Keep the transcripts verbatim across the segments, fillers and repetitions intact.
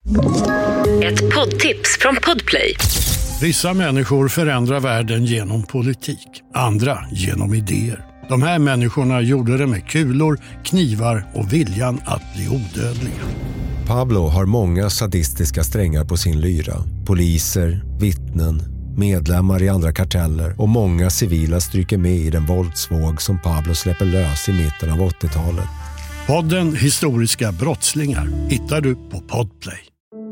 Ett poddtips från Podplay. Vissa människor förändrar världen genom politik, andra genom idéer. De här människorna gjorde det med kulor, knivar och viljan att bli odödliga. Pablo har många sadistiska strängar på sin lyra. Poliser, vittnen, medlemmar i andra karteller och många civila stryker med i den våldsvåg som Pablo släpper lös i mitten av åttiotalet. Podden Historiska brottslingar hittar du på Podplay.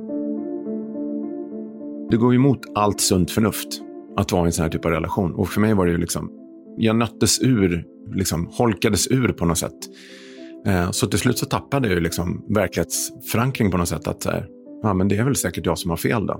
Det går emot allt sunt förnuft att vara i en sån här typ av relation. Och för mig var det ju liksom, jag nöttes ur, liksom holkades ur på något sätt. Eh, så till slut så tappade jag ju liksom verklighetsförankring på något sätt. Att så här, ja men det är väl säkert jag som har fel då.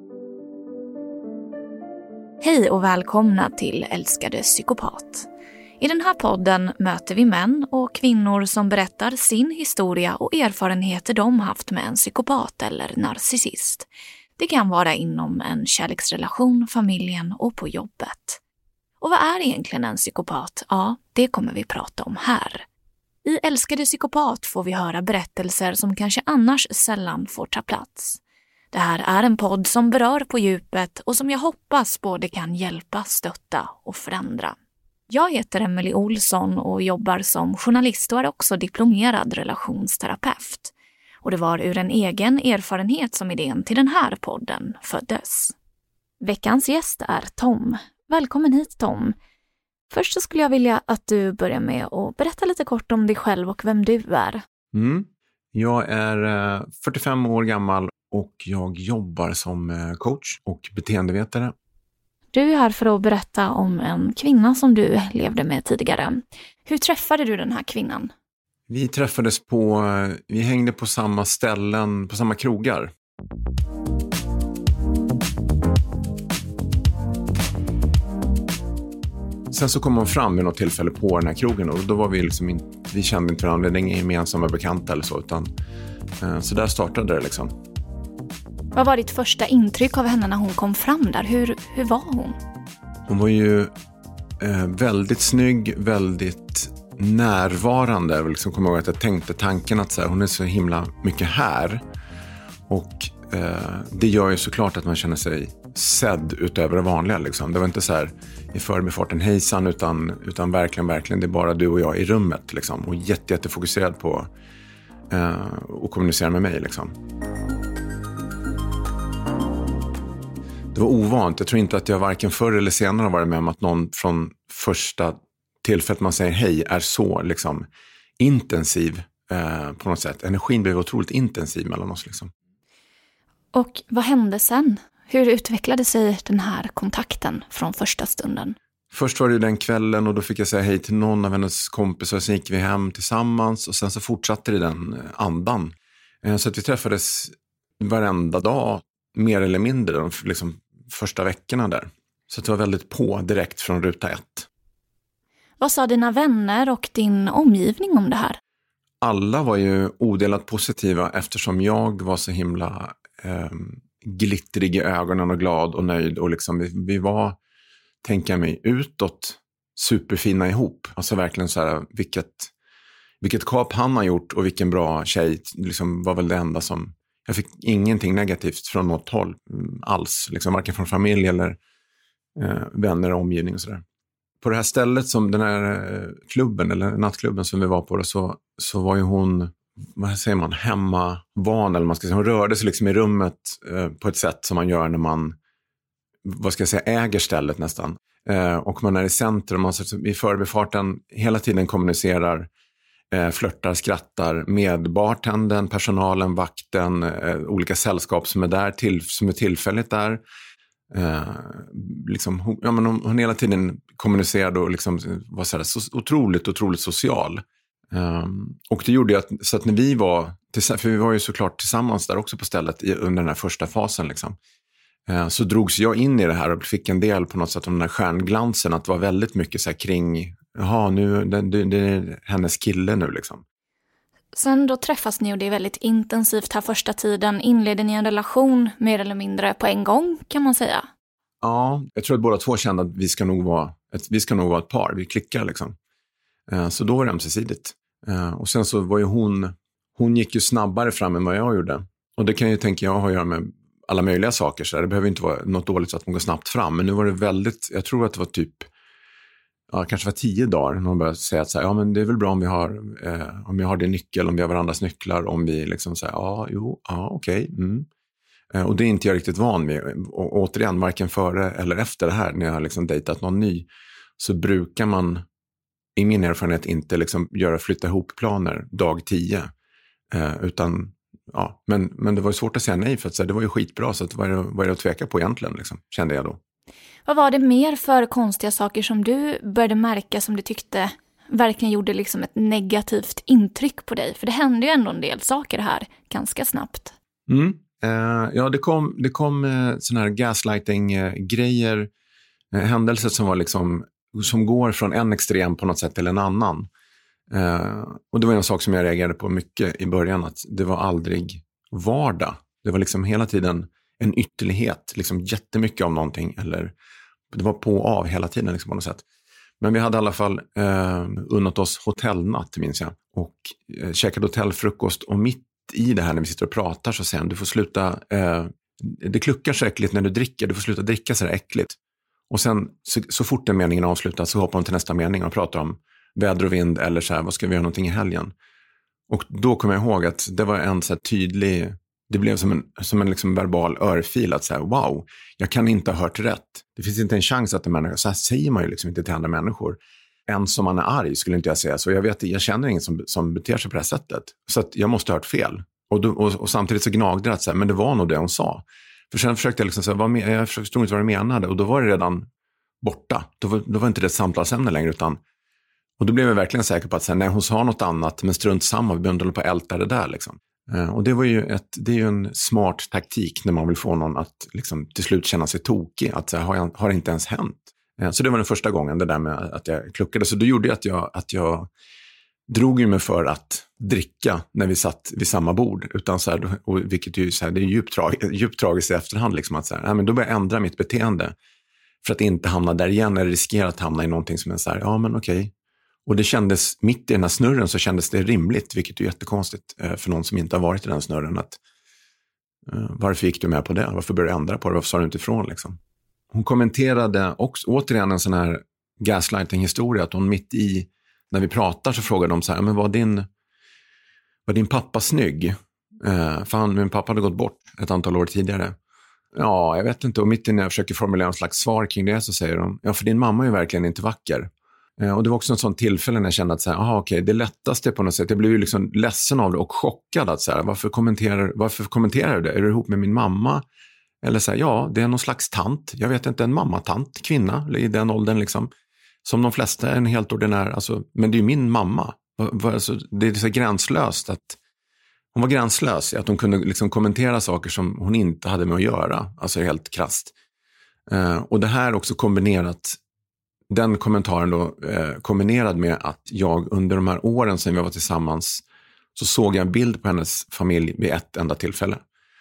Hej och välkomna till Älskade psykopat. I den här podden möter vi män och kvinnor som berättar sin historia och erfarenheter de haft med en psykopat eller narcissist. Det kan vara inom en kärleksrelation, familjen och på jobbet. Och vad är egentligen en psykopat? Ja, det kommer vi prata om här. I Älskade psykopat får vi höra berättelser som kanske annars sällan får ta plats. Det här är en podd som berör på djupet och som jag hoppas både kan hjälpa, stötta och förändra. Jag heter Emelie Olsson och jobbar som journalist och är också diplomerad relationsterapeut. Och det var ur en egen erfarenhet som idén till den här podden föddes. Veckans gäst är Tom. Välkommen hit Tom. Först så skulle jag vilja att du börjar med att berätta lite kort om dig själv och vem du är. Mm. Jag är fyrtiofem år gammal och jag jobbar som coach och beteendevetare. Du är här för att berätta om en kvinna som du levde med tidigare. Hur träffade du den här kvinnan? Vi träffades på, vi hängde på samma ställen, på samma krogar. Sen så kom hon fram vid något tillfälle på den här krogen och då var vi liksom inte, vi kände inte varandra, det är inga gemensamma bekanta eller så, utan så där startade det liksom. Vad var ditt första intryck av henne när hon kom fram där? Hur, hur var hon? Hon var ju eh, väldigt snygg, väldigt närvarande. Jag liksom kommer ihåg att jag tänkte tanken att så här, hon är så himla mycket här. Och eh, det gör ju såklart att man känner sig sedd utöver det vanliga. Liksom. Det var inte så här i förbifarten hejsan utan, utan verkligen, verkligen det är bara du och jag i rummet. Liksom. Och jätte, jättefokuserad på eh, att kommunicera med mig liksom. Det var ovant. Jag tror inte att jag varken förr eller senare har varit med om att någon från första tillfället man säger hej är så liksom intensiv eh, på något sätt. Energin blev otroligt intensiv mellan oss liksom. Och vad hände sen? Hur utvecklade sig den här kontakten från första stunden? Först var det den kvällen och då fick jag säga hej till någon av hennes kompisar. Sen gick vi hem tillsammans och sen så fortsatte det den andan. Eh, så att vi träffades varenda dag. Mer eller mindre de liksom, första veckorna där. Så det var väldigt på direkt från ruta ett. Vad sa dina vänner och din omgivning om det här? Alla var ju odelat positiva eftersom jag var så himla eh, glittrig i ögonen och glad och nöjd. Och liksom, vi, vi var, tänker jag mig, utåt superfina ihop. Alltså verkligen så här, vilket, vilket kap han har gjort och vilken bra tjej liksom, var väl det enda som... Jag fick ingenting negativt från något håll alls, liksom varken från familj eller eh, vänner och omgivning och sådär. På det här stället som den här eh, klubben eller nattklubben som vi var på då, så, så var ju hon, vad säger man, hemmavan eller man ska säga, hon rörde sig liksom i rummet eh, på ett sätt som man gör när man, vad ska jag säga, äger stället nästan. Eh, och man är i centrum, man i förbifarten hela tiden kommunicerar, flörtar, skrattar med bartendern, personalen, vakten, eh, olika sällskap som är där, till, som är tillfälligt där. Eh, liksom, hon, ja, men hon, hon hela tiden kommunicerade och liksom var så, här, så otroligt, otroligt social. Eh, och det gjorde att, så att när vi var, för vi var ju såklart tillsammans där också på stället i, under den här första fasen liksom. Eh, så drogs jag in i det här och fick en del på något sätt av den här stjärnglansen, att det var väldigt mycket så här kring jaha, nu, det, det, det är hennes kille nu liksom. Sen då träffas ni och det är väldigt intensivt här första tiden. Inleder ni en relation mer eller mindre på en gång kan man säga? Ja, jag tror att båda två kände att vi ska nog vara ett, vi ska nog vara ett par. Vi klickar liksom. Eh, så då var det ömsesidigt. Eh, och sen så var ju hon, hon gick ju snabbare fram än vad jag gjorde. Och det kan ju, tänka jag, ha att göra med alla möjliga saker. Så det behöver inte vara något dåligt så att man går snabbt fram. Men nu var det väldigt, jag tror att det var typ, ja, kanske var tio dagar. Någon började säga att så här, ja, men det är väl bra om vi har, eh, om vi har din nyckel, om vi har varandras nycklar, om vi liksom säger, ja, jo, ja, okej. Okay, mm. eh, och det är inte jag riktigt van vid. Och återigen, varken före eller efter det här, när jag har liksom dejtat någon ny, så brukar man, i min erfarenhet, inte liksom göra flytta ihop planer dag tio. Eh, utan, ja, men, men det var ju svårt att säga nej, för att så här, det var ju skitbra, så att, vad, är det, vad är det att tveka på egentligen, liksom, kände jag då. Vad var det mer för konstiga saker som du började märka som du tyckte verkligen gjorde liksom ett negativt intryck på dig? För det hände ju ändå en del saker här ganska snabbt. Mm. Eh, ja, det kom, det kom eh, såna här gaslighting-grejer, eh, händelser som var liksom, som går från en extrem på något sätt till en annan. Eh, och det var en sak som jag reagerade på mycket i början, att det var aldrig vardag. Det var liksom hela tiden en ytterlighet, liksom jättemycket av någonting, eller det var på och av hela tiden liksom, på något sätt. Men vi hade i alla fall eh, unnat oss hotellnatt, minns jag, och eh, käkade hotellfrukost, och mitt i det här när vi sitter och pratar så säger han, du får sluta, eh, det kluckar så äckligt när du dricker, du får sluta dricka så där äckligt. Och sen så, så fort den meningen avslutas så hoppar hon till nästa mening och pratar om väder och vind, eller så här, vad ska vi göra någonting i helgen? Och då kommer jag ihåg att det var en så här tydlig, det blev som en, som en liksom verbal örfil, att säga, wow, jag kan inte ha hört rätt. Det finns inte en chans att en människa, så här säger man ju liksom inte till andra människor. Än som man är arg skulle inte jag säga. Så jag vet, jag känner ingen som, som beter sig på det här sättet. Så att jag måste ha hört fel. Och, då, och, och samtidigt så gnagde det att säga, men det var nog det hon sa. För sen försökte jag liksom säga, vad med, jag förstod inte vad det menade. Och då var det redan borta. Då var, då var inte det ett samtalsämne längre, utan, och då blev jag verkligen säker på att säga, nej, hon sa något annat, men strunt samma, vi behövde hålla på att älta det där liksom. Och det var ju ett, det är ju en smart taktik när man vill få någon att liksom till slut känna sig tokig, att så här, har, jag, har det inte ens hänt. Så det var den första gången, det där med att jag kluckade. Så det gjorde ju att jag, att jag drog ju mig för att dricka när vi satt vid samma bord, utan så här, och vilket ju så här, det är djupt, trag, djupt tragiskt i efterhand liksom, att så här, nej, men då började jag ändra mitt beteende för att inte hamna där igen, eller riskera att hamna i någonting som är så här, ja men okej. Och det kändes, mitt i den här snurren så kändes det rimligt, vilket är jättekonstigt för någon som inte har varit i den snurren, att uh, varför gick du med på det? Varför började du ändra på det? Varför sa du inte ifrån liksom? Hon kommenterade också, återigen en sån här gaslighting-historia, att hon mitt i, när vi pratar så frågade de så här, men var din, var din pappa snygg? Uh, för han, min pappa hade gått bort ett antal år tidigare. Ja, jag vet inte, och mitt i när jag försöker formulera en slags svar kring det så säger de, ja för din mamma är verkligen inte vacker. Och det var också en sån tillfälle när jag kände att så här, aha, okej, det lättaste på något sätt, jag blev ju liksom ledsen av det och chockad att så här, varför kommenterar, varför kommenterar du det? Är du ihop med min mamma? Eller så här, ja, det är någon slags tant, jag vet inte, en mammatant, kvinna i den åldern liksom, som de flesta är en helt ordinär, alltså, men det är ju min mamma. Alltså, det är så gränslöst att hon var gränslös i att hon kunde liksom kommentera saker som hon inte hade med att göra, alltså helt krasst. Uh, och det här också kombinerat, den kommentaren då eh, kombinerad med att jag under de här åren sedan vi var tillsammans så såg jag en bild på hennes familj vid ett enda tillfälle.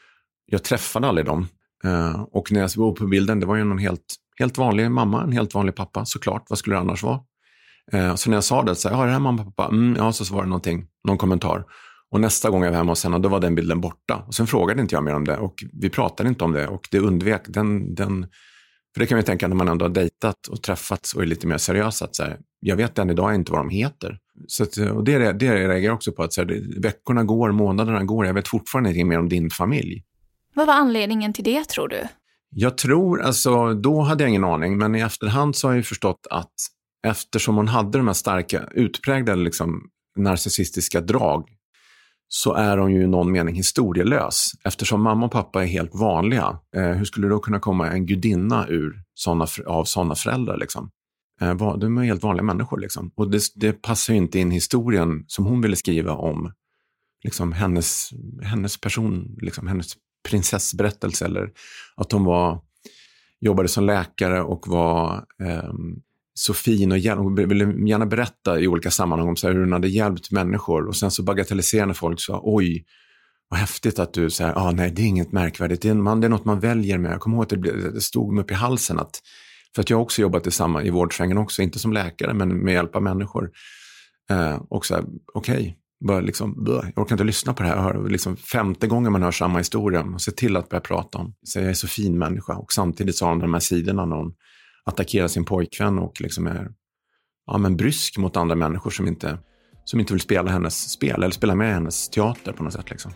Jag träffade aldrig dem. Eh, och när jag såg på bilden, det var ju någon helt, helt vanlig mamma, en helt vanlig pappa, såklart. Vad skulle det annars vara? Eh, så när jag sa det, så ja, det här mamma och pappa, mm, ja, så var det någonting, någon kommentar. Och nästa gång jag var hemma hos henne, då var den bilden borta. Och sen frågade inte jag mer om det, och vi pratade inte om det, och det undvek den... den För det kan vi tänka när man ändå har dejtat och träffats och är lite mer seriös, att så här, jag vet än idag inte vad de heter. Så att, och det, det, det reagerar jag också på, att så här, det, veckorna går, månaderna går, jag vet fortfarande inte mer om din familj. Vad var anledningen till det, tror du? Jag tror, alltså då hade jag ingen aning, men i efterhand så har jag förstått att eftersom hon hade de här starka, utpräglade liksom, narcissistiska drag, så är hon ju i någon mening historielös. Eftersom mamma och pappa är helt vanliga, eh, hur skulle det då kunna komma en gudinna ur såna, av sådana föräldrar? Liksom? Eh, de är helt vanliga människor. Liksom. Och det, det passar ju inte in historien som hon ville skriva om liksom, hennes, hennes person, liksom, hennes prinsessberättelse. Eller att hon var, jobbade som läkare och var... Eh, så fin och gärna, ville gärna berätta i olika sammanhang om så här, hur hon hade hjälpt människor, och sen så bagatelliserande folk så oj, vad häftigt att du säger, ah, nej det är inget märkvärdigt, det är, man, det är något man väljer med. Jag kommer ihåg att det, det stod mig upp i halsen, att, för att jag också jobbat i, samma, i vårdsvängen också, inte som läkare men med hjälp av människor. Eh, och så här, okej, okay, bara liksom, jag orkar inte lyssna på det här. Jag hör liksom femte gången man hör samma historia. Man ser till att börja prata om. Så jag är så fin människa. Och samtidigt så har hon de här sidorna när hon attackerar sin pojkvän och liksom är ja, men brysk mot andra människor som inte, som inte vill spela hennes spel eller spela med hennes teater på något sätt. Liksom.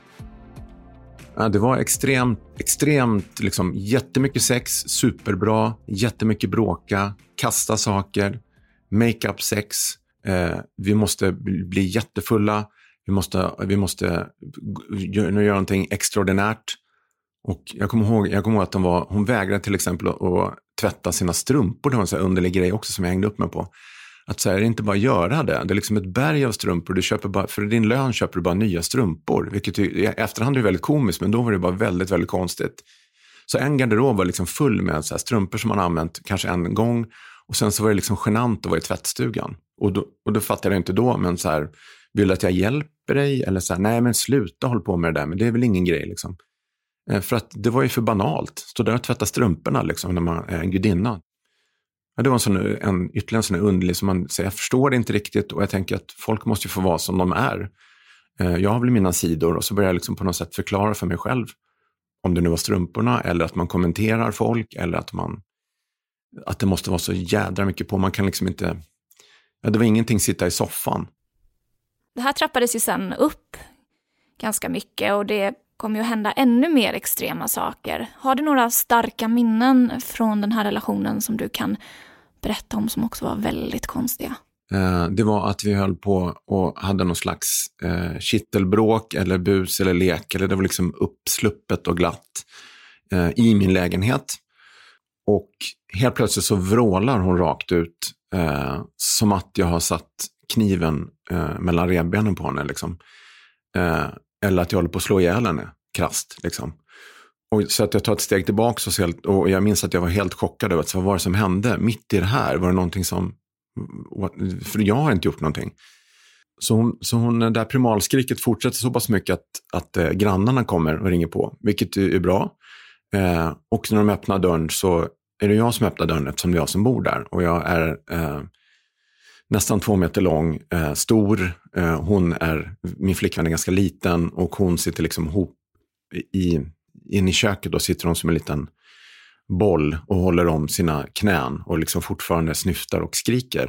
Ja, det var extremt, extremt liksom, jättemycket sex, superbra, jättemycket bråka, kasta saker, make-up sex. Eh, vi måste bli jättefulla. Vi måste, vi måste göra, göra någonting extraordinärt. Och jag kommer ihåg, jag kommer ihåg att de var, hon vägrade till exempel att, att tvätta sina strumpor. Det var en sån här underlig grej också som jag hängde upp mig på. Att så här, det är inte bara göra det. Det är liksom ett berg av strumpor. Du köper bara, för din lön köper du bara nya strumpor. Vilket i efterhand är väldigt komiskt, men då var det bara väldigt, väldigt konstigt. Så en garderob var liksom full med så här strumpor som man använt kanske en gång. Och sen så var det liksom genant att vara i tvättstugan. Och då, och då fattade jag inte då, men så här, vill att jag hjälper dig? Eller så här, nej men sluta hålla på med det där, men det är väl ingen grej liksom. Eh, för att det var ju för banalt. Stå där och tvätta strumporna liksom när man är en gudinna. Ja, det var en, sån, en ytterligare en sån underlig som man säger, jag förstår det inte riktigt och jag tänker att folk måste ju få vara som de är. Eh, jag har väl mina sidor och så börjar jag liksom på något sätt förklara för mig själv. Om det nu var strumporna eller att man kommenterar folk eller att man att det måste vara så jädra mycket på. Man kan liksom inte, ja, det var ingenting sitta i soffan. Det här trappades ju sen upp ganska mycket och det kommer ju att hända ännu mer extrema saker. Har du några starka minnen från den här relationen som du kan berätta om som också var väldigt konstiga? Eh, det var att vi höll på och hade någon slags eh, kittelbråk eller bus eller lek. Eller det var liksom uppsluppet och glatt eh, i min lägenhet. Och helt plötsligt så vrålar hon rakt ut eh, som att jag har satt kniven eh, mellan revbenen på henne. Liksom. Eh, eller att jag håller på att slå ihjäl henne, krasst. Liksom. Och så att jag tar ett steg tillbaka och, helt, och jag minns att jag var helt chockad över att vad var det som hände mitt i det här? Var det någonting som... För jag har inte gjort någonting. Så hon, så hon det där primalskriket fortsätter så pass mycket att, att eh, grannarna kommer och ringer på. Vilket är bra. Eh, och när de öppnar dörren så är det jag som öppnar dörren eftersom det är jag som bor där. Och jag är eh, nästan två meter lång, eh, stor. Eh, hon är, min flickvän är ganska liten och hon sitter liksom ihop i, in i köket. Då sitter hon som en liten boll och håller om sina knän och liksom fortfarande snyftar och skriker.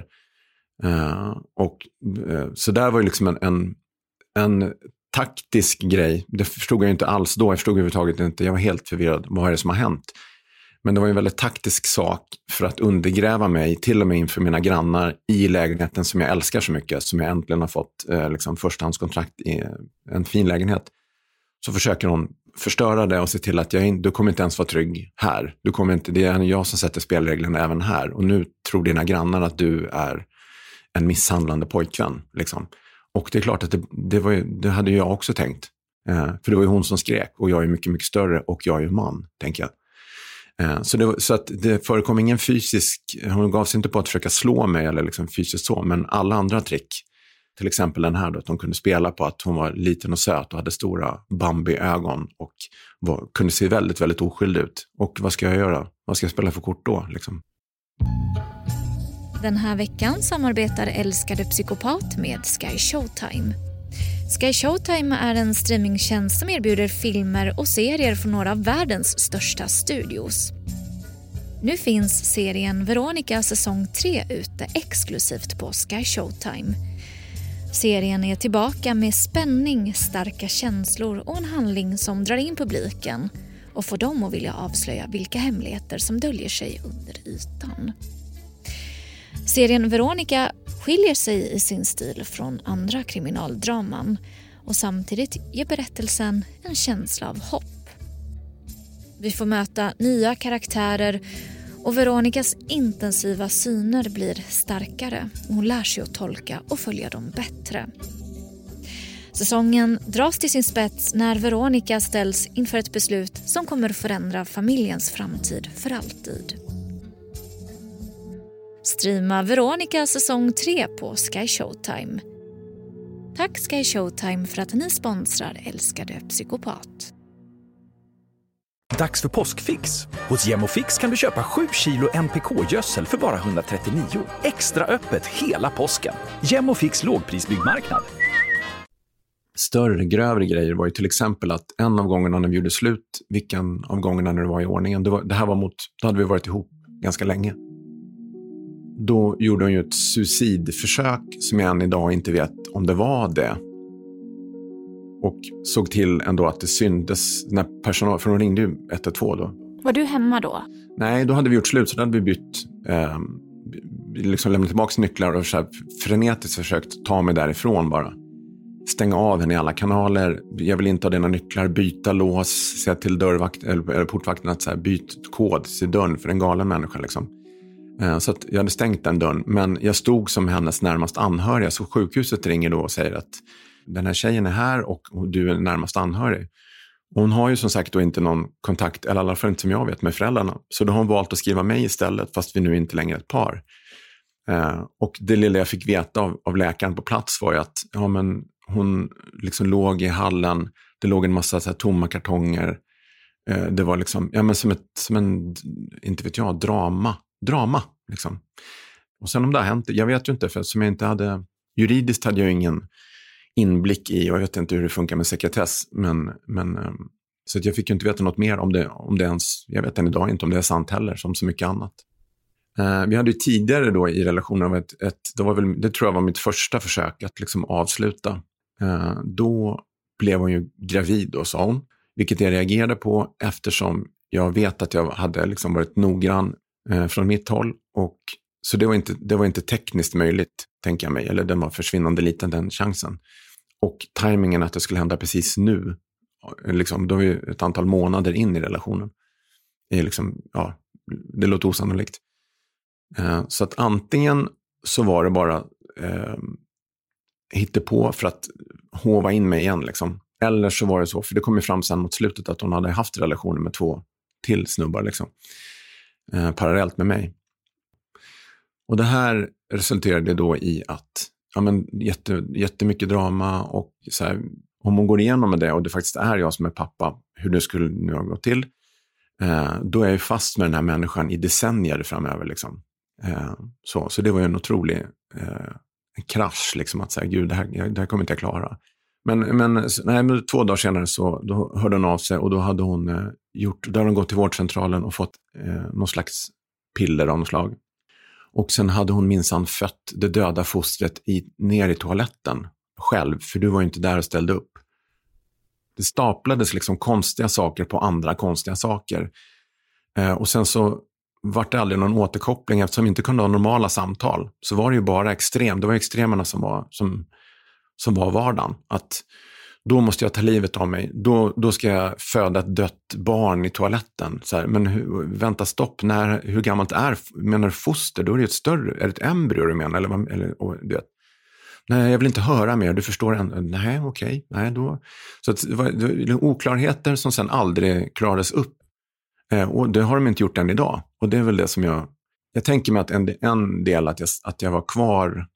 Eh, och, eh, så där var ju liksom en, en, en taktisk grej. Det förstod jag inte alls då. Jag förstod överhuvudtaget inte. Jag var helt förvirrad. Vad är det som har hänt? Men det var en väldigt taktisk sak för att undergräva mig till och med inför mina grannar i lägenheten som jag älskar så mycket. Som jag äntligen har fått eh, liksom förstahandskontrakt i en fin lägenhet. Så försöker hon förstöra det och se till att jag in, du kommer inte ens vara trygg här. Du kommer inte, det är jag som sätter spelreglerna även här. Och nu tror dina grannar att du är en misshandlande pojkvän. Liksom. Och det är klart att det, det, var ju, det hade jag också tänkt. Eh, för det var ju hon som skrek. Och jag är mycket, mycket större och jag är ju man, tänker jag. Eh, så det, så att det förekom ingen fysisk... Hon gav sig inte på att försöka slå mig eller liksom fysiskt så. Men alla andra trick. Till exempel den här då, att hon kunde spela på att hon var liten och söt och hade stora Bambi-ögon och var, kunde se väldigt, väldigt oskyldig ut. Och vad ska jag göra? Vad ska jag spela för kort då? Liksom? Den här veckan samarbetar Älskade Psykopat med Sky Showtime. Sky Showtime är en streamingtjänst som erbjuder filmer och serier från några av världens största studios. Nu finns serien Veronica säsong tre ute exklusivt på Sky Showtime. Serien är tillbaka med spänning, starka känslor och en handling som drar in publiken och får dem att vilja avslöja vilka hemligheter som döljer sig under ytan. Serien Veronica skiljer sig i sin stil från andra kriminaldraman och samtidigt ger berättelsen en känsla av hopp. Vi får möta nya karaktärer och Veronicas intensiva syner blir starkare och hon lär sig att tolka och följa dem bättre. Säsongen dras till sin spets när Veronica ställs inför ett beslut som kommer att förändra familjens framtid för alltid. Streama Veronica säsong tre på Sky Showtime. Tack Sky Showtime för att ni sponsrar Älskade Psykopat. Dags för påskfix. Hos Gemofix kan du köpa sju kilo N P K-gödsel för bara hundratrettionio. Extra öppet hela påsken. Gemofix lågprisbyggmarknad. större, grövre grejer var ju till exempel att en av gångerna när vi gjorde slut, vilken av gångerna när det var i ordningen, det, var, det här var mot, då hade vi varit ihop ganska länge. Då gjorde hon ju ett suicidförsök som jag än idag inte vet om det var det. Och såg till ändå att det syntes när personal, för hon ringde ju ett ett två då. Var du hemma då? Nej, då hade vi gjort slut, så då hade vi bytt, eh, liksom lämnat tillbaka nycklar och så här frenetiskt försökt ta mig därifrån bara. Stänga av henne i alla kanaler, jag vill inte ha dina nycklar, byta lås, säga till dörrvakt, eller portvakten att så här, byt kod till dörren för en galen människa liksom. Eh, så att jag hade stängt den dörren, men jag stod som hennes närmast anhöriga, så sjukhuset ringer då och säger att den här tjejen är här och du är närmast anhörig. Och hon har ju som sagt då inte någon kontakt, eller i alla fall inte som jag vet, med föräldrarna. Så då har hon valt att skriva mig istället, fast vi nu inte längre är ett par. Eh, och det lilla jag fick veta av, av läkaren på plats var ju att ja, men hon liksom låg i hallen, det låg en massa så här tomma kartonger. Eh, det var liksom, ja men som ett, som en, inte vet jag, drama. Drama, liksom. Och sen om det har hänt, jag vet ju inte, för som jag inte hade, juridiskt hade jag ingen inblick i, och jag vet inte hur det funkar med sekretess, men, men så att jag fick ju inte veta något mer om det, om det ens, jag vet än idag inte om det är sant heller, som så mycket annat. Eh, vi hade ju tidigare då i relationen av ett, ett det, var väl, det tror jag var mitt första försök att liksom avsluta. Eh, då blev hon ju gravid då, sa hon, vilket jag reagerade på eftersom jag vet att jag hade liksom varit noggrann eh, från mitt håll, och så det var inte, det var inte tekniskt möjligt, tänker jag mig, eller den var försvinnande liten, den chansen. Och tajmingen att det skulle hända precis nu, liksom, då är vi ett antal månader in i relationen, är liksom, ja, det låter osannolikt. Eh, så att antingen så var det bara eh, hittepå för att hova in mig igen, liksom. Eller så var det så, för det kom ju fram sen mot slutet att hon hade haft relationer med två till snubbar, liksom, eh, parallellt med mig. Och det här resulterade då i att ja, men jätte, jättemycket drama, och så här, om hon går igenom med det och det faktiskt är jag som är pappa, hur det skulle nu ha gått till, eh, då är jag ju fast med den här människan i decennier framöver, liksom. Eh, så, så det var ju en otrolig eh, en krasch, liksom, att säga, gud, det här, det här kommer inte jag klara. Men, men, nej, men två dagar senare så då hörde hon av sig, och då hade hon eh, gjort, då hade hon gått till vårdcentralen och fått eh, någon slags piller av något slag. Och sen hade hon minsann fött det döda fostret i, ner i toaletten själv, för du var ju inte där och ställde upp. Det staplades liksom konstiga saker på andra konstiga saker. Eh, och sen så var det aldrig någon återkoppling, eftersom vi inte kunde ha normala samtal. Så var det ju bara extrem, det var extremerna som var, som, som var vardagen. Att då måste jag ta livet av mig, då, då ska jag föda ett dött barn i toaletten. Så här, men hur, vänta, stopp, när, hur gammalt är, menar foster, då är det ett större, är det ett embryo du menar? Eller, eller, och, du vet. Nej, jag vill inte höra mer, du förstår en, nej, okej, okay, nej då. Så att det var, det var oklarheter som sen aldrig klarades upp. Eh, och det har de inte gjort än idag. Och det är väl det som jag, jag tänker mig att en, en del att jag, att jag var kvar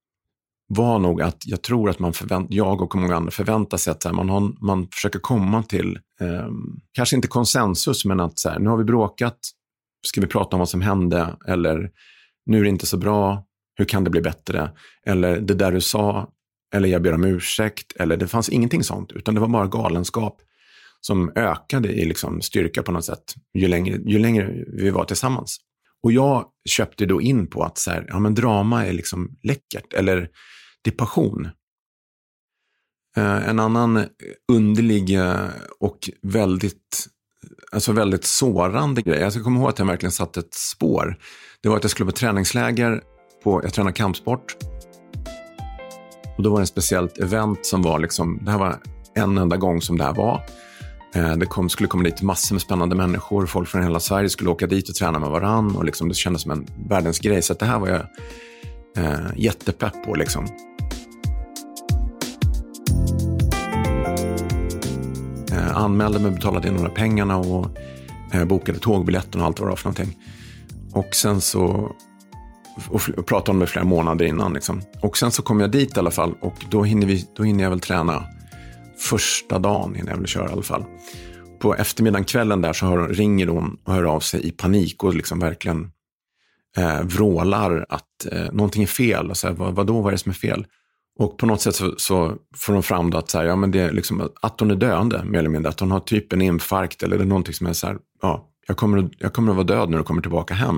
var nog att jag tror att man förvänt, jag och många andra förväntar sig att så här, man, har, man försöker komma till, eh, kanske inte konsensus, men att så här, nu har vi bråkat, ska vi prata om vad som hände, eller nu är det inte så bra, hur kan det bli bättre, eller det där du sa, eller jag ber om ursäkt, eller det fanns ingenting sånt, utan det var bara galenskap som ökade i liksom styrka på något sätt ju längre, ju längre vi var tillsammans. Och jag köpte då in på att så här, ja, men drama är liksom läckert, eller det är passion. Eh, en annan underlig och väldigt, alltså väldigt sårande grej, jag ska komma ihåg att jag verkligen satt ett spår. Det var att jag skulle på träningsläger, på, jag tränar kampsport. Och då var det en speciellt event som var liksom, det här var en enda gång som det här var. Det kom, skulle komma dit massor med spännande människor. Folk från hela Sverige skulle åka dit och träna med varann. Och liksom, det kändes som en världens grej. Så att det här var jag eh, jättepepp på. Liksom. Eh, anmälde mig, betalade in några pengarna och eh, bokade tågbiljetten och allt vad det var för någonting. Och sen så och, och pratade om det flera månader innan. Liksom. Och sen så kom jag dit i alla fall. Och då hinner, vi, då hinner jag väl träna första dagen innan jag vill köra i alla fall. På eftermiddagen, kvällen där, så hör, ringer hon och hör av sig i panik och liksom verkligen eh, vrålar att eh, någonting är fel. Och så här, vad, vad då, vad är det som är fel? Och på något sätt så, så får de fram då att, så här, ja, men det är liksom att hon är döende, mer eller mindre. Att hon har typ en infarkt eller det är någonting som är så här, ja, jag kommer, att, jag kommer att vara död när du kommer tillbaka hem.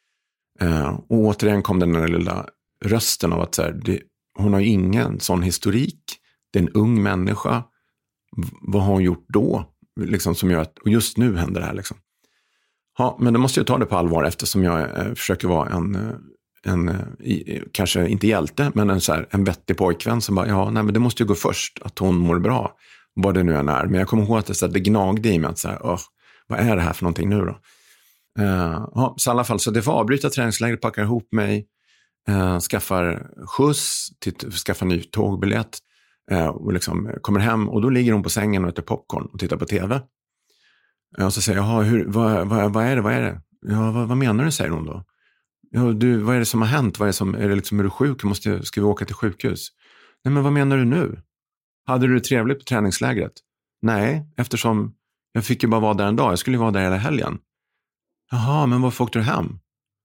Uh, och återigen kom den där lilla rösten av att så här, det, hon har ingen sån historik. Det är en ung människa. V- vad har hon gjort då? Liksom, som gör att, och just nu händer det här. Liksom. Ja, men då måste jag ta det på allvar eftersom jag uh, försöker vara en... Uh, en, i, kanske inte hjälte, men en, så här, en vettig pojkvän som bara, ja, nej, men det måste ju gå först att hon mår bra, vad det nu än är. Men jag kommer ihåg att det, så här, det gnagde i mig att så här, åh, vad är det här för någonting nu då? Uh, ja, så i alla fall, så det får avbryta träningslägret, packar ihop mig, uh, skaffar skjuts, till, skaffar ny tågbiljett uh, och liksom kommer hem och då ligger hon på sängen och äter popcorn och tittar på tv. Uh, och så säger jag, hur, vad, vad, vad är det, vad är det? Ja, vad, vad menar du, säger hon då? Ja, du, vad är det som har hänt? Vad är det som, är det liksom, är du sjuk? Måste, ska vi åka till sjukhus? Nej, men vad menar du nu? Hade du det trevligt på träningslägret? Nej, eftersom jag fick ju bara vara där en dag. Jag skulle ju vara där hela helgen. Jaha, men varför åkte du hem?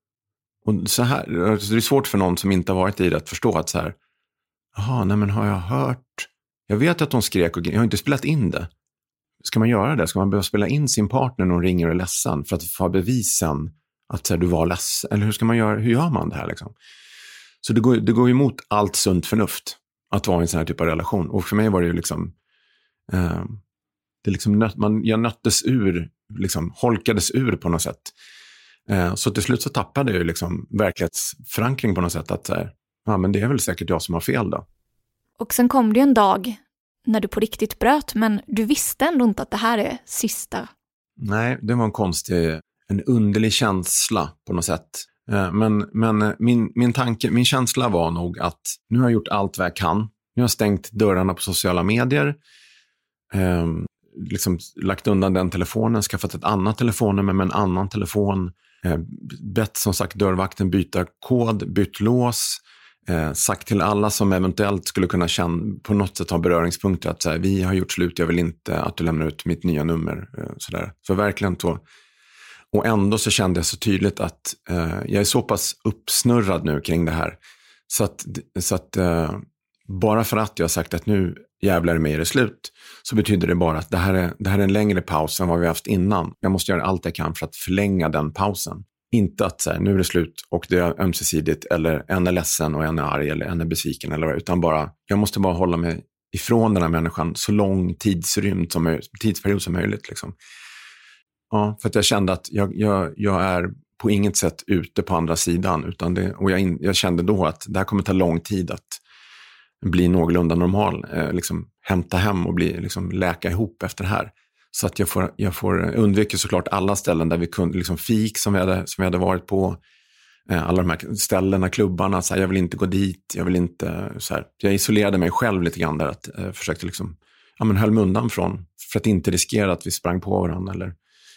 Och så här, det är svårt för någon som inte har varit i det att förstå att så här, jaha, nej men har jag hört? Jag vet att hon skrek och jag har inte spelat in det. Ska man göra det? Ska man behöva spela in sin partner när hon ringer och är ledsen för att få bevisen att så här, du var ledsen? Eller hur ska man göra? Hur gör man det här liksom? Så det går, det går emot allt sunt förnuft att vara i en sån här typ av relation. Och för mig var det ju liksom, eh, det liksom nöt, man, jag nöttes ur, liksom holkades ur på något sätt. Eh, så till slut så tappade jag ju liksom verklighetsförankring på något sätt. Att så här, ja, men det är väl säkert jag som har fel då. Och sen kom det ju en dag när du på riktigt bröt, men du visste ändå inte att det här är sista. Nej, det var en konstig, en underlig känsla på något sätt. Men, men min, min tanke, min känsla var nog att nu har jag gjort allt vad jag kan. Nu har jag stängt dörrarna på sociala medier. Eh, liksom lagt undan den telefonen, skaffat ett annat telefonnummer med en annan telefon. Eh, bett som sagt dörrvakten byta kod, bytt lås. Eh, sagt till alla som eventuellt skulle kunna känna, på något sätt ha beröringspunkter att så här, vi har gjort slut, jag vill inte att du lämnar ut mitt nya nummer. Eh, sådär. Så verkligen så. Och ändå så kände jag så tydligt att eh, jag är så pass uppsnurrad nu kring det här. Så att, så att eh, bara för att jag har sagt att nu jävlar mig är det slut, så betyder det bara att det här, är, det här är en längre paus än vad vi har haft innan. Jag måste göra allt jag kan för att förlänga den pausen. Inte att så här, nu är det slut och det är ömsesidigt, eller en är ledsen och en är arg eller en är besviken, eller, utan bara, jag måste bara hålla mig ifrån den här människan så lång tidsrymd som, tidsperiod som möjligt liksom. Ja, för att jag kände att jag, jag, jag är på inget sätt ute på andra sidan. Utan det, och jag, in, jag kände då att det här kommer ta lång tid att bli någorlunda normal. Eh, liksom hämta hem och bli, liksom, läka ihop efter det här. Så att jag får, jag får undvika såklart alla ställen där vi kunde, liksom fik som vi hade, som vi hade varit på. Eh, alla de här ställena, klubbarna. Så här, jag vill inte gå dit, jag vill inte... Så här, jag isolerade mig själv lite grann där. Att, eh, försökte liksom, ja, men höll mig undan från. För att inte riskera att vi sprang på varandra eller...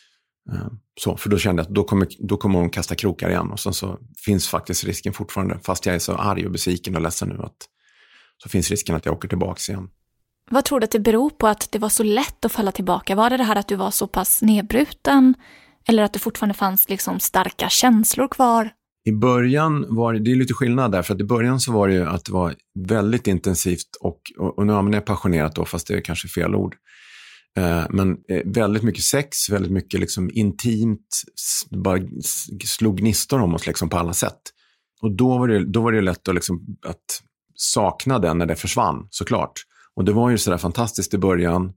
Så, för då kände jag att då kommer, då kommer hon kasta krokar igen. Och sen så finns faktiskt risken fortfarande, fast jag är så arg och besviken och ledsen nu, att så finns risken att jag åker tillbaka igen. Vad tror du att det beror på att det var så lätt att falla tillbaka? Var det det här att du var så pass nedbruten? Eller att det fortfarande fanns liksom starka känslor kvar? I början var det, det är lite skillnad där, för att i början så var det ju att det var väldigt intensivt och, och, och nu använder jag passionerat då, fast det är kanske fel ord. Men väldigt mycket sex, väldigt mycket liksom intimt, bara slog gnistor om oss liksom på alla sätt. Och då var det, då var det lätt att, liksom, att sakna den när det försvann, såklart. Och det var ju sådär fantastiskt i början.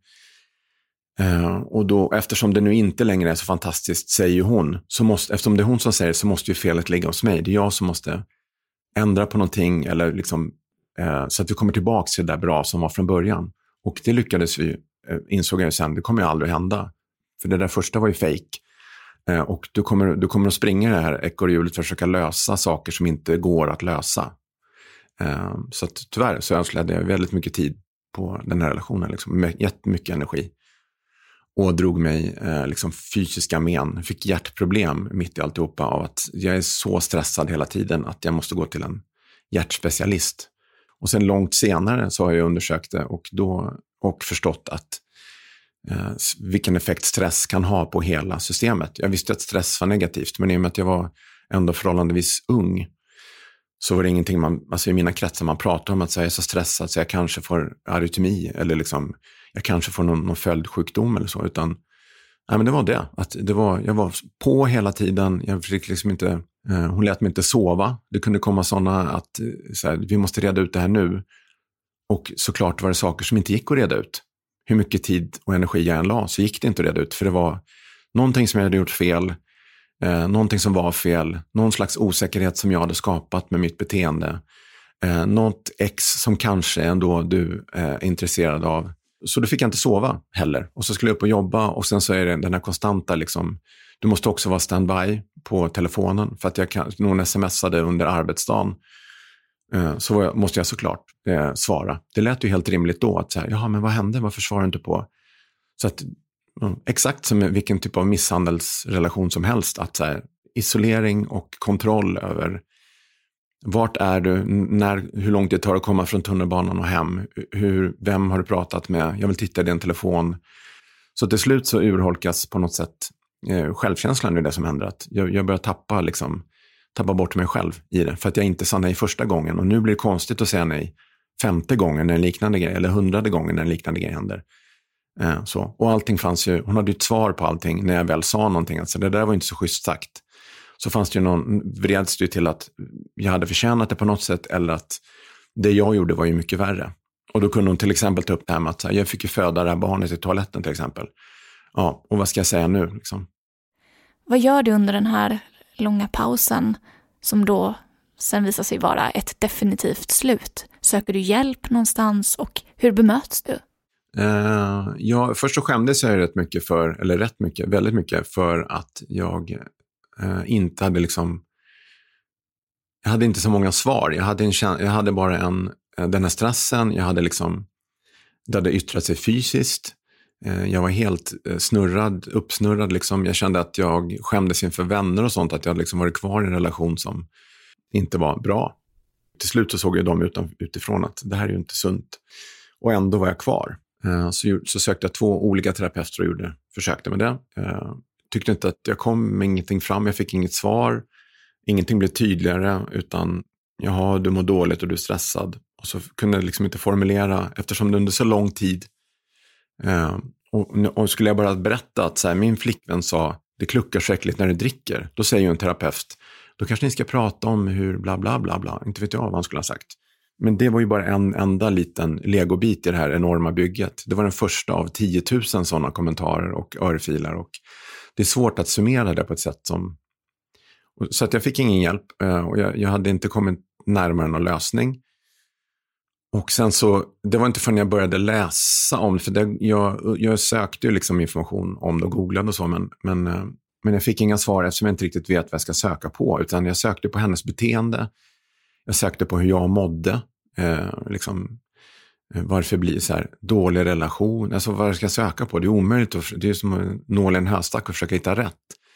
Och då, eftersom det nu inte längre är så fantastiskt, säger ju hon, så måste, eftersom det är hon som säger, så måste ju felet ligga hos mig. Det är jag som måste ändra på någonting, eller liksom, så att vi kommer tillbaka till det där bra som var från början. Och det lyckades vi, insåg jag sen, det kommer ju aldrig hända. För det där första var ju fake. Eh, och du kommer, du kommer att springa det här ekorrhjulet för att försöka lösa saker som inte går att lösa. Eh, så att, tyvärr så önskade jag väldigt mycket tid på den här relationen. Liksom, jättemycket energi. Och drog mig eh, liksom fysiska men. Fick hjärtproblem mitt i alltihopa av att jag är så stressad hela tiden att jag måste gå till en hjärtspecialist. Och sen långt senare så har jag undersökt det och då och förstått att eh, vilken effekt stress kan ha på hela systemet. Jag visste att stress var negativt, men i och med att jag var ändå förhållandevis ung så var det ingenting man, alltså i mina kretsar man pratade om att säga jag är så stressad så jag kanske får arytmi eller liksom, jag kanske får någon, någon följdsjukdom eller så, utan nej, men det var det, att det var, jag var på hela tiden, jag fick liksom inte, eh, hon lät mig inte sova, det kunde komma sådana att så här, vi måste reda ut det här nu, och såklart var det saker som inte gick att reda ut. Hur mycket tid och energi jag än la så gick det inte att reda ut, för det var någonting som jag hade gjort fel, eh, någonting som var fel, någon slags osäkerhet som jag hade skapat med mitt beteende, eh, något ex som kanske ändå du eh, är intresserad av. Så då fick jag inte sova heller, och så skulle jag upp och jobba, och sen så är det den här konstanta liksom, du måste också vara standby på telefonen för att jag kan, någon smsade under arbetsdagen, eh, så jag, måste jag såklart eh, svara. Det lät ju helt rimligt då att säga, jaha men vad hände, varför svarar du inte på? Så att exakt som vilken typ av misshandelsrelation som helst, att så här, isolering och kontroll över vart är du, när, hur långt det tar att komma från tunnelbanan och hem, hur, vem har du pratat med, jag vill titta i din telefon. Så till slut så urholkas på något sätt eh, självkänslan i det som händer, att jag, jag börjar tappa, liksom, tappa bort mig själv i det, för att jag inte sa nej första gången, och nu blir det konstigt att säga nej femte gången när en liknande grej, eller hundrade gången när en liknande grej händer. Eh, så. Och allting fanns ju, hon hade ju ett svar på allting när jag väl sa någonting, alltså det där var inte så schysst sagt. Så fanns det ju någon, vreds det ju till att jag hade förtjänat det på något sätt, eller att det jag gjorde var ju mycket värre. Och då kunde hon till exempel ta upp det här med att här, jag fick ju föda det här barnet i toaletten till exempel. Ja, och vad ska jag säga nu liksom? Vad gör du under den här långa pausen som då sen visar sig vara ett definitivt slut? Söker du hjälp någonstans och hur bemöts du? Uh, ja, först så skämdes jag rätt mycket för, eller rätt mycket, väldigt mycket för att jag uh, inte hade liksom, jag hade inte så många svar. Jag hade, en, jag hade bara en, uh, den här stressen, jag hade liksom, det hade yttrat sig fysiskt. Uh, jag var helt uh, snurrad, uppsnurrad liksom. Jag kände att jag skämdes inför vänner och sånt, att jag liksom varit kvar i en relation som inte var bra. Till slut så såg jag dem utan, utifrån att det här är ju inte sunt. Och ändå var jag kvar. Så, så sökte jag två olika terapeuter och gjorde, försökte med det. Jag tyckte inte att jag kom med ingenting fram. Jag fick inget svar. Ingenting blev tydligare, utan jaha, du mår dåligt och du är stressad. Och så kunde jag liksom inte formulera, eftersom det under så lång tid. Och, och skulle jag bara berätta att så här, min flickvän sa, det kluckar så äckligt när du dricker. Då säger ju en terapeut, då kanske ni ska prata om hur bla bla bla bla. Inte vet jag vad han skulle ha sagt. Men det var ju bara en enda liten legobit i det här enorma bygget. Det var den första av tiotusen sådana kommentarer och örfilar. Och det är svårt att summera det på ett sätt som... Så att jag fick ingen hjälp och jag, jag hade inte kommit närmare någon lösning. Och sen så, det var inte förrän jag började läsa om det, för det, jag, jag sökte ju liksom information om det och googlade och så, men, men, men jag fick inga svar eftersom jag inte riktigt vet vad jag ska söka på, utan jag sökte på hennes beteende. Jag sökte på hur jag mådde, eh, liksom, varför blir så här dålig relation, alltså vad ska jag söka på? Det är omöjligt, att, det är som en nål i en höstack och försöka hitta rätt.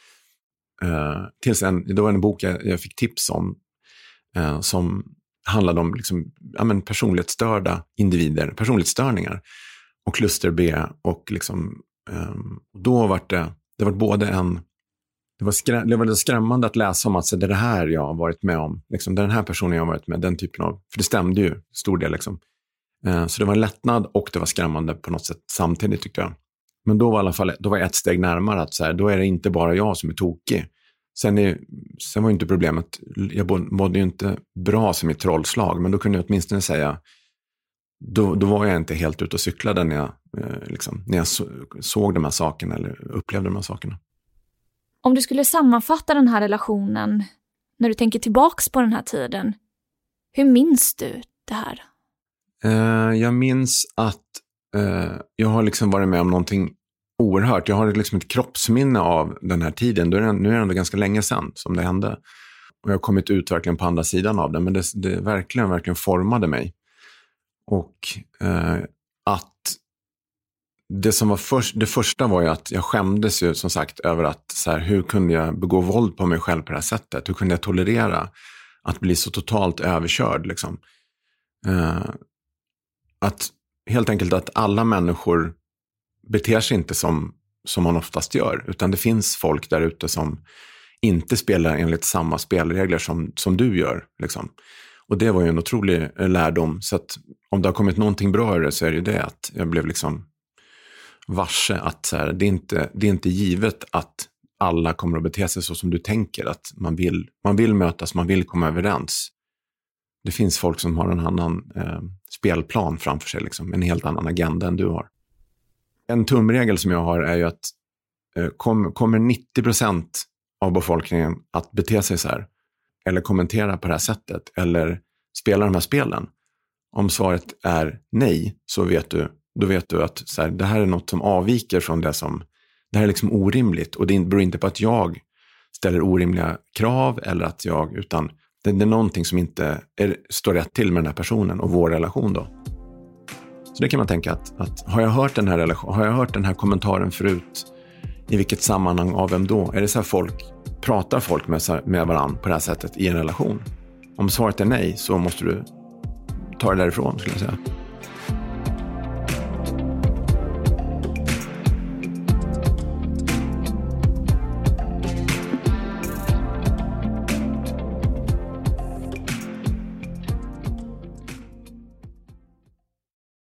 Eh, tills en, då var en bok jag, jag fick tips om eh, som handlade om liksom, ja, men personlighetsstörda individer, personlighetsstörningar och kluster B, och liksom, eh, då var det, det var både en Det var, skrä- det var skrämmande att läsa om att så, det är det här jag har varit med om. Liksom, den här personen jag har varit med, den typen av... För det stämde ju stor del. Liksom. Eh, så det var en lättnad och det var skrämmande på något sätt samtidigt, tyckte jag. Men då var, i alla fall, då var jag ett steg närmare att så här, då är det inte bara jag som är tokig. Sen, är, sen var ju inte problemet... Jag mådde ju inte bra som ett trollslag, men då kunde jag åtminstone säga... Då, då var jag inte helt ute och cyklade när jag, eh, liksom, när jag så, såg de här sakerna eller upplevde de här sakerna. Om du skulle sammanfatta den här relationen när du tänker tillbaks på den här tiden, hur minns du det här? Uh, jag minns att uh, jag har liksom varit med om någonting oerhört. Jag har liksom ett kroppsminne av den här tiden. Nu är det, nu är det ändå ganska länge sedan som det hände. Och jag har kommit ut verkligen på andra sidan av det. Men det, det verkligen, verkligen formade mig. Och uh, att Det som var först, det första var ju att jag skämdes ju som sagt över att så här, hur kunde jag begå våld på mig själv på det här sättet? Hur kunde jag tolerera att bli så totalt överkörd liksom? Uh, att helt enkelt att alla människor beter sig inte som, som man oftast gör, utan det finns folk där ute som inte spelar enligt samma spelregler som, som du gör. Liksom. Och det var ju en otrolig lärdom. Så att om det har kommit någonting bra i det så är det ju det att jag blev liksom varse att så här, det, är inte, det är inte givet att alla kommer att bete sig så som du tänker. Att man vill, man vill mötas, man vill komma överens. Det finns folk som har en annan eh, spelplan framför sig. Liksom, en helt annan agenda än du har. En tumregel som jag har är ju att eh, kom, kommer nittio procent av befolkningen att bete sig så här eller kommentera på det här sättet eller spela de här spelen. Om svaret är nej så vet du, då vet du att så här, det här är något som avviker från det som, det här är liksom orimligt och det beror inte på att jag ställer orimliga krav eller att jag, utan det, det är någonting som inte är, står rätt till med den här personen och vår relation då. Så det kan man tänka att, att har jag hört den här relation, har jag hört den här kommentaren förut, i vilket sammanhang, av vem då? Är det så här folk, pratar folk med, med varandra på det här sättet i en relation? Om svaret är nej så måste du ta det därifrån, skulle jag säga.